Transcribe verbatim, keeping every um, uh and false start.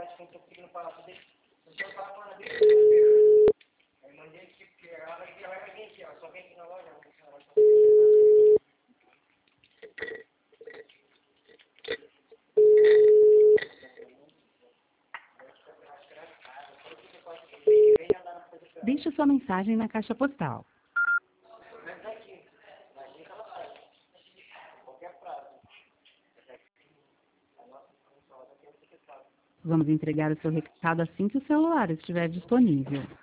Deixe sua mensagem na caixa postal. Vamos entregar o seu recado assim que o celular estiver disponível.